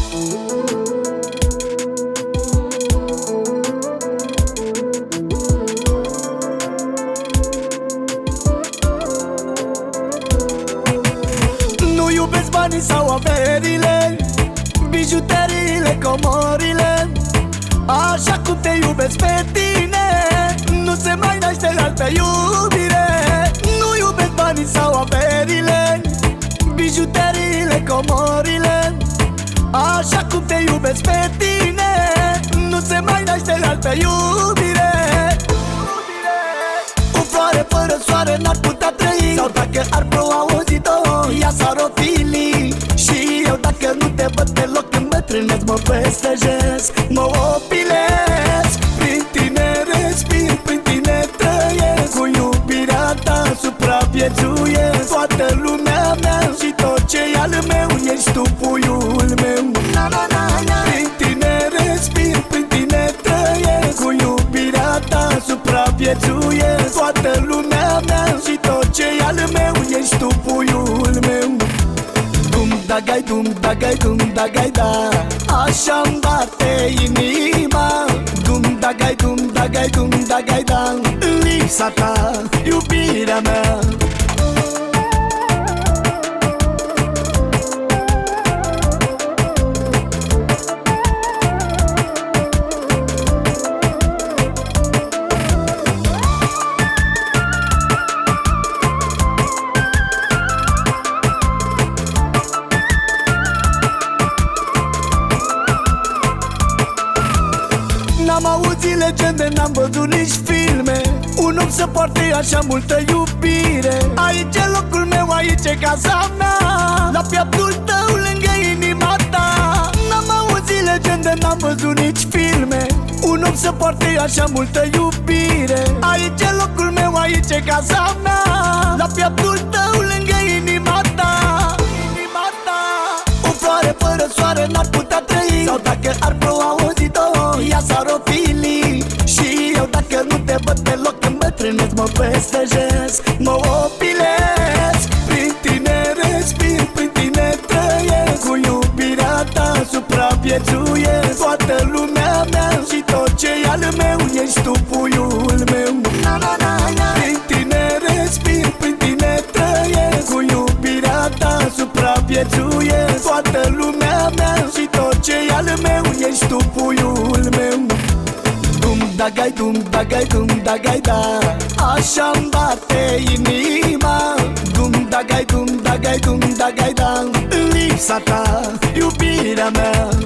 Nu iubesc banii sau averile, bijuteriile, comorile, așa cum te iubesc pe tine. Nu se mai naște altă iubire. Nu iubesc banii sau averile, bijuteriile, comorile, așa cum te iubesc pe tine. Nu se mai naște altă iubire. O floare fără soare n-ar putea trăi, sau dacă ar ploua o zi, două, ea s-ar ofili. Și eu dacă nu te văd deloc îmbătrânesc, mă festejez, mă opilesc. Prin tine respir, prin tine trăiesc, cu iubirea ta supraviețuiesc. Toată lumea mea și tot ce e al meu, ești tu, puiul meu. Prin tine respir, prin tine trăiesc, cu iubirea ta supraviețuiesc. Toată lumea mea și tot ce e al meu, ești tu, puiul meu. Dum dagai, dum dagai, dum dagai, da, așa-mi bate inima. Dum dagai, dum dagai, dum dagai, da, în lipsa ta, iubirea mea. N-am auzit legende, n-am văzut nici filme, un om să poarte așa multă iubire. Aici e locul meu, aici e casa mea, la pieptul tău, lângă inima ta. N-am auzit legende, n-am văzut nici filme, un om să poarte așa multă iubire. Aici e locul meu, aici e casa mea, la pieptul tău, lângă inima ta. O floare fără soare n-ar putea trăi, sau dacă ar ploua o zi, două, ea s-ar ofili. Și eu dacă nu te văd deloc îmbătrânesc, mă festejez, mă opilesc. Prin tine respir, prin tine trăiesc, cu iubirea ta supraviețuiesc. Toată lumea mea și tot ce e al meu, ești tu, puiul meu. Prin tine respir, prin tine trăiesc, cu iubirea ta supraviețuiesc. Toată lumea mea și tot ce e al meu, ești tu, puiul meu. Dum dagai, dum dagai, dum dagai, da, așa-mi bate inima. Dum dagai, dum dagai, dum dagai, da, în lipsa ta, iubirea mea.